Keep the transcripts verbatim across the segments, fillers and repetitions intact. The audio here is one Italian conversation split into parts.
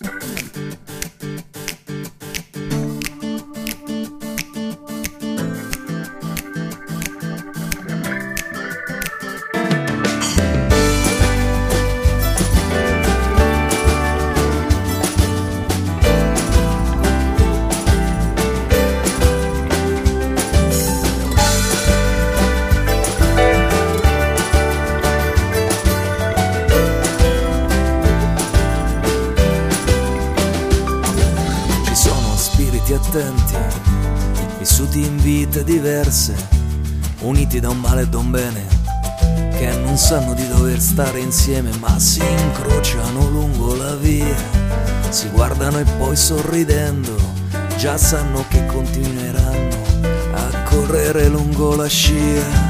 Attenti, vissuti in vite diverse, uniti da un male e da un bene, che non sanno di dover stare insieme, ma si incrociano lungo la via, si guardano e poi sorridendo, già sanno che continueranno a correre lungo la scia.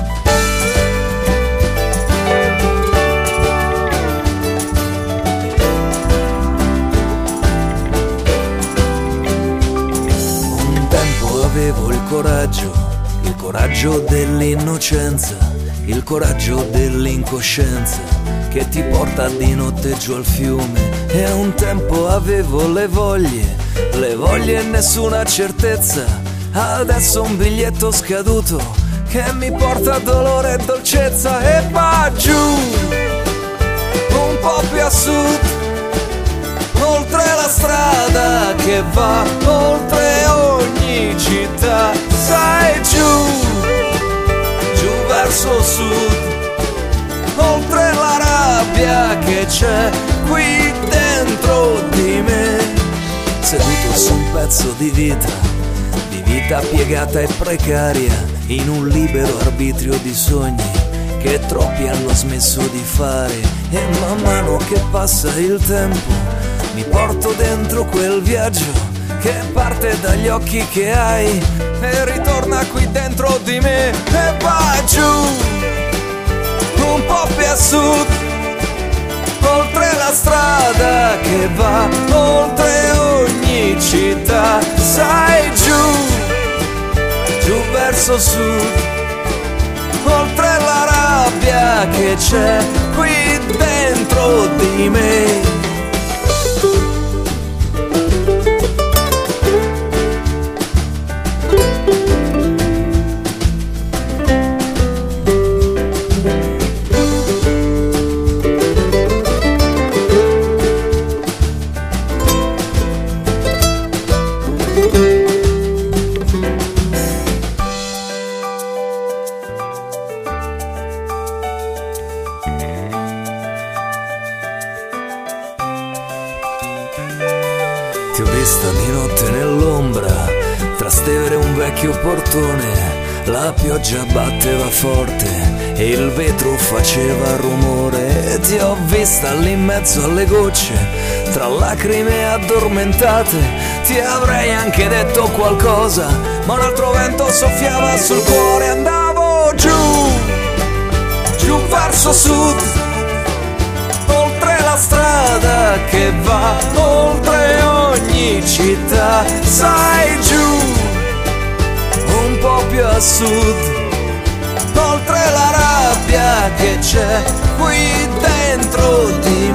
Avevo il coraggio, il coraggio dell'innocenza, il coraggio dell'incoscienza che ti porta di notte giù al fiume. E a un tempo avevo le voglie, le voglie e nessuna certezza. Adesso un biglietto scaduto che mi porta dolore e dolcezza. E va giù, un po' più a sud, oltre la strada che va oltre ogni città, sai, giù, giù verso sud, oltre la rabbia che c'è qui dentro di me, seduto su un pezzo di vita, di vita piegata e precaria, in un libero arbitrio di sogni che troppi hanno smesso di fare. E man mano che passa il tempo mi porto dentro quel viaggio che parte dagli occhi che hai e ritorna qui dentro di me. E va giù, un po' più a sud, oltre la strada che va oltre ogni città, sai, giù, giù verso sud, oltre la rabbia che c'è qui dentro di me. Ti ho vista di notte nell'ombra trastevere un vecchio portone, la pioggia batteva forte e il vetro faceva rumore. E ti ho vista lì in mezzo alle gocce, tra lacrime addormentate. Ti avrei anche detto qualcosa, ma un altro vento soffiava sul cuore. Andavo giù, giù verso sud, oltre la strada che va oltre ogni città, sai, giù, un po' più a sud, oltre la rabbia che c'è qui dentro di